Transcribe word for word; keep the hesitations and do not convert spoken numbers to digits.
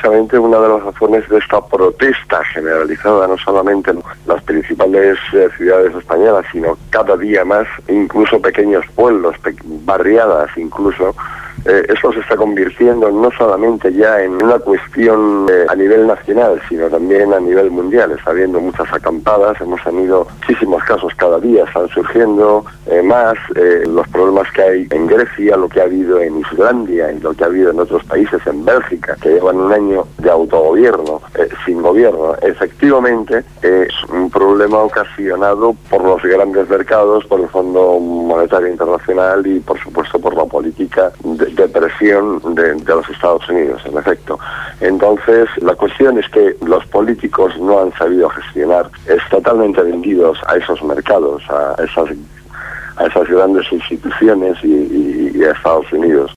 precisamente una de las razones de esta protesta generalizada, no solamente en las principales eh, ciudades españolas, sino cada día más, incluso pequeños pueblos, pe barriadas incluso. Eh, eso se está convirtiendo no solamente ya en una cuestión eh, a nivel nacional, sino también a nivel mundial. Está habiendo muchas acampadas, hemos tenido muchísimos casos cada día, están surgiendo eh, más eh, los problemas que hay en Grecia, lo que ha habido en Islandia y lo que ha habido en otros países, en Bélgica, que llevan un año de autogobierno, eh, sin gobierno. Efectivamente, eh, es un problema ocasionado por los grandes mercados, por el Fondo Monetario Internacional y, por supuesto, por la política de de presión de, de los Estados Unidos, en efecto. Entonces, la cuestión es que los políticos no han sabido gestionar, es totalmente vendidos a esos mercados, a esas, a esas grandes instituciones y, y, y a Estados Unidos.